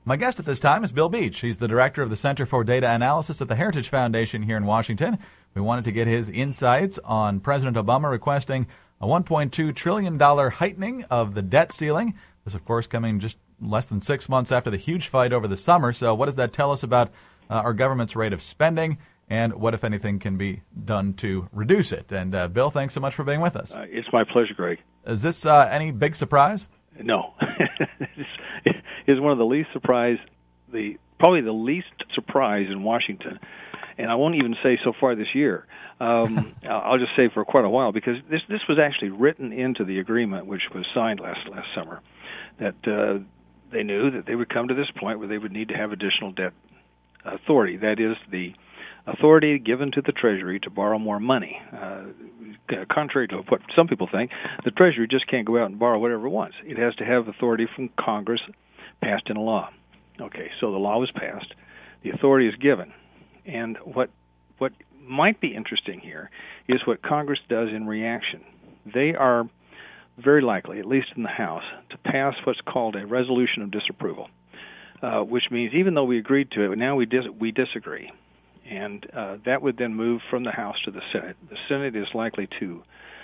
My guest at this time is Bill Beach. He's the director of the Center for Data Analysis at the Heritage Foundation here in Washington. We wanted to get his insights on President Obama requesting a $1.2 trillion heightening of the debt ceiling. This, of course, coming just less than 6 months after the huge fight over the summer. So what does that tell us about our government's rate of spending, and what, if anything, can be done to reduce it? And Bill, thanks so much for being with us. It's my pleasure, Greg. Is this any big surprise? No. It's one of the least probably the least surprise in Washington. And I won't even say so far this year. I'll just say for quite a while, because this was actually written into the agreement, which was signed last summer, that they knew that they would come to this point where they would need to have additional debt authority. That is, the authority given to the Treasury to borrow more money. Contrary to what some people think, the Treasury just can't go out and borrow whatever it wants. It has to have authority from Congress passed in a law. Okay, so the law was passed. The authority is given. And what might be interesting here is what Congress does in reaction. They are very likely, at least in the House, to pass what's called a resolution of disapproval, which means even though we agreed to it, now we disagree. And that would then move from the House to the Senate. The Senate is likely to,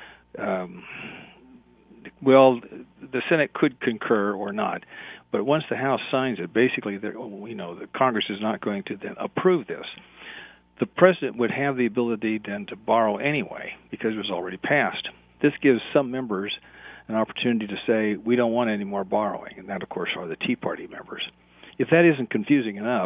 the Senate could concur or not. But once the House signs it, basically, the Congress is not going to then approve this. The President would have the ability then to borrow anyway, because it was already passed. This gives some members an opportunity to say, we don't want any more borrowing, and that, of course, are the Tea Party members. If that isn't confusing enough,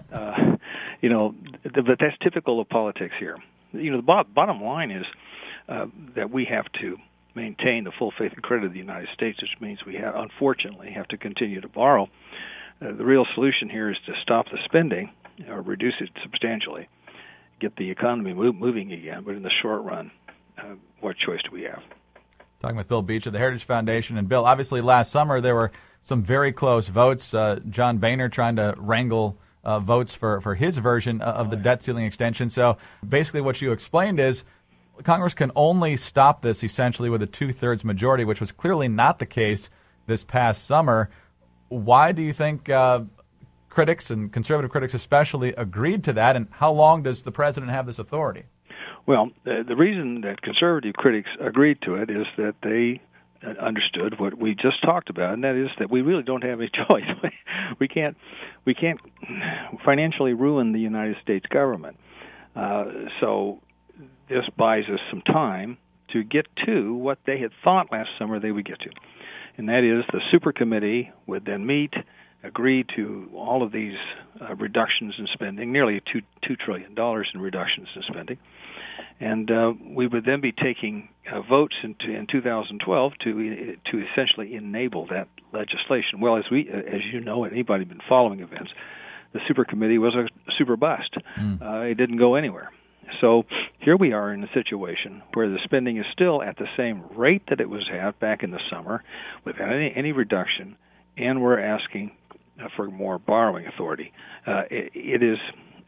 but that's typical of politics here. The bottom line is that we have to maintain the full faith and credit of the United States, which means we unfortunately have to continue to borrow. The real solution here is to stop the spending or reduce it substantially, get the economy moving again. But in the short run, what choice do we have? Talking with Bill Beach of the Heritage Foundation. And Bill, obviously last summer there were some very close votes. John Boehner trying to wrangle votes for his version of the debt ceiling extension. So basically what you explained is Congress can only stop this essentially with a 2/3 majority, which was clearly not the case this past summer. Why do you think critics, and conservative critics especially, agreed to that, and how long does the president have this authority? Well, the reason that conservative critics agreed to it is that they understood what we just talked about, and that is that we really don't have a choice. We can't financially ruin the United States government. So this buys us some time to get to what they had thought last summer they would get to, and that is the super committee would then meet, agree to all of these reductions in spending, nearly $2 trillion in reductions in spending. And we would then be taking votes in 2012 to essentially enable that legislation. Well, as you know, anybody been following events, the super committee was a super bust. It didn't go anywhere. So here we are in a situation where the spending is still at the same rate that it was at back in the summer, without any reduction, and we're asking for more borrowing authority. It is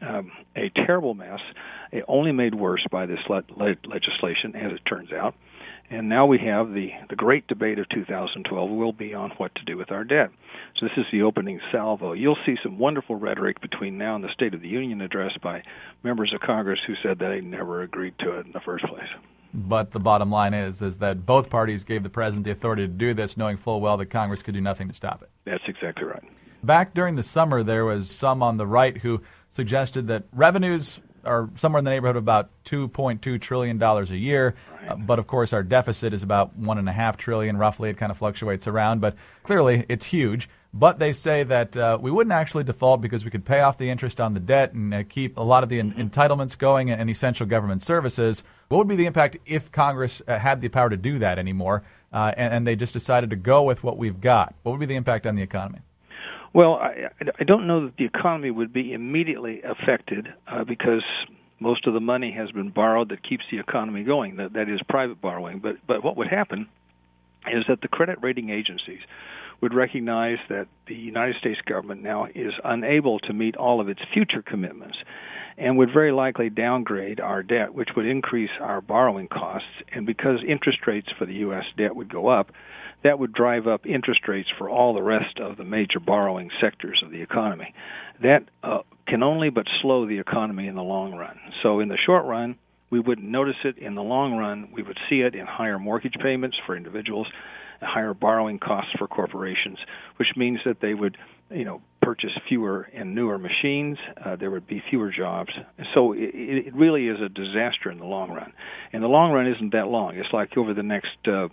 a terrible mess, only made worse by this legislation, as it turns out. And now we have the great debate of 2012 will be on what to do with our debt. So this is the opening salvo. You'll see some wonderful rhetoric between now and the State of the Union address by members of Congress who said that they never agreed to it in the first place. But the bottom line is that both parties gave the president the authority to do this, knowing full well that Congress could do nothing to stop it. That's exactly right. Back during the summer, there was some on the right who suggested that revenues are somewhere in the neighborhood of about $2.2 trillion a year. Right. But, of course, our deficit is about $1.5 trillion, roughly. It kind of fluctuates around. But clearly, it's huge. But they say that we wouldn't actually default because we could pay off the interest on the debt and keep a lot of the entitlements going and essential government services. What would be the impact if Congress had the power to do that anymore and they just decided to go with what we've got? What would be the impact on the economy? Well, I don't know that the economy would be immediately affected because most of the money has been borrowed that keeps the economy going. That is private borrowing. But what would happen is that the credit rating agencies would recognize that the United States government now is unable to meet all of its future commitments and would very likely downgrade our debt, which would increase our borrowing costs. And because interest rates for the U.S. debt would go up, that would drive up interest rates for all the rest of the major borrowing sectors of the economy. That can only but slow the economy in the long run. So in the short run, we wouldn't notice it. In the long run, we would see it in higher mortgage payments for individuals, higher borrowing costs for corporations, which means that they would, purchase fewer and newer machines. There would be fewer jobs. So it really is a disaster in the long run. And the long run isn't that long. It's like over the next, 2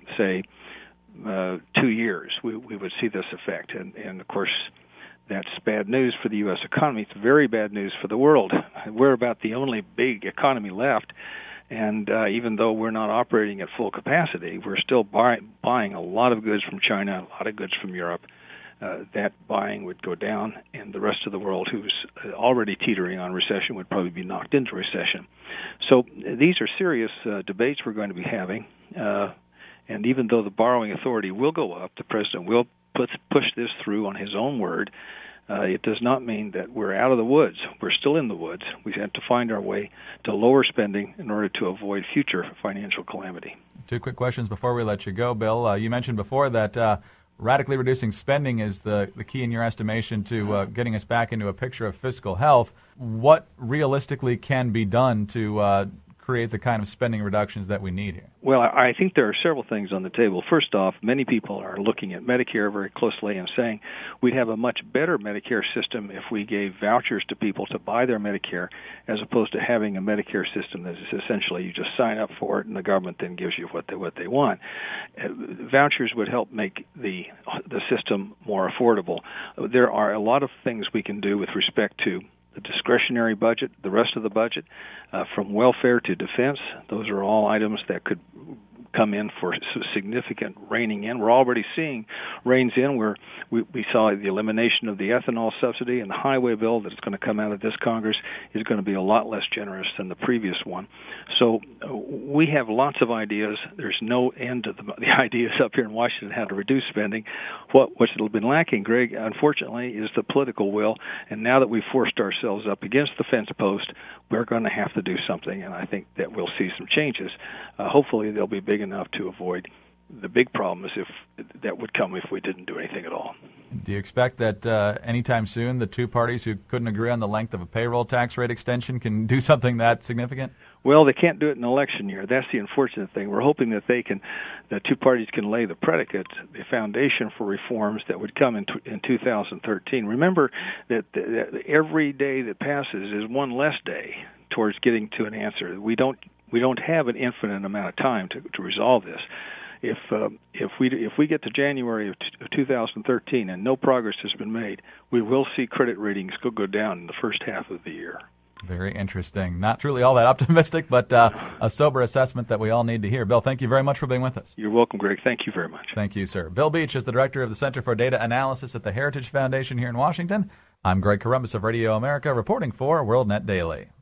years, we would see this effect. And of course, that's bad news for the U.S. economy. It's very bad news for the world. We're about the only big economy left, and even though we're not operating at full capacity, we're still buying a lot of goods from China, a lot of goods from Europe. That buying would go down, and the rest of the world, who's already teetering on recession, would probably be knocked into recession. So these are serious debates we're going to be having, and even though the borrowing authority will go up, the president will push this through on his own word. It does not mean that we're out of the woods. We're still in the woods. We have to find our way to lower spending in order to avoid future financial calamity. 2 quick questions before we let you go, Bill. You mentioned before that radically reducing spending is the key in your estimation to getting us back into a picture of fiscal health. What realistically can be done to create the kind of spending reductions that we need here? Well, I think there are several things on the table. First off, many people are looking at Medicare very closely and saying we'd have a much better Medicare system if we gave vouchers to people to buy their Medicare, as opposed to having a Medicare system that is essentially you just sign up for it and the government then gives you what they want. Vouchers would help make the system more affordable. There are a lot of things we can do with respect to the discretionary budget, the rest of the budget, from welfare to defense. Those are all items that could come in for significant reining in. We're already seeing reins in where we saw the elimination of the ethanol subsidy, and the highway bill that's going to come out of this Congress is going to be a lot less generous than the previous one. So we have lots of ideas. There's no end to the ideas up here in Washington how to reduce spending. What's been lacking, Greg, unfortunately, is the political will. And now that we've forced ourselves up against the fence post, we're going to have to do something, and I think that we'll see some changes. Hopefully they'll be big enough to avoid the big problems that would come if we didn't do anything at all. Do you expect that anytime soon the two parties who couldn't agree on the length of a payroll tax rate extension can do something that significant? Well, they can't do it in an election year. That's the unfortunate thing. We're hoping that the two parties can lay the predicate, the foundation for reforms that would come in 2013. Remember that every day that passes is one less day towards getting to an answer. We don't have an infinite amount of time to resolve this. If we get to January of 2013 and no progress has been made, we will see credit ratings go down in the first half of the year. Very interesting. Not truly all that optimistic, but a sober assessment that we all need to hear. Bill, thank you very much for being with us. You're welcome, Greg. Thank you very much. Thank you, sir. Bill Beach is the director of the Center for Data Analysis at the Heritage Foundation here in Washington. I'm Greg Corombos of Radio America, reporting for WorldNet Daily.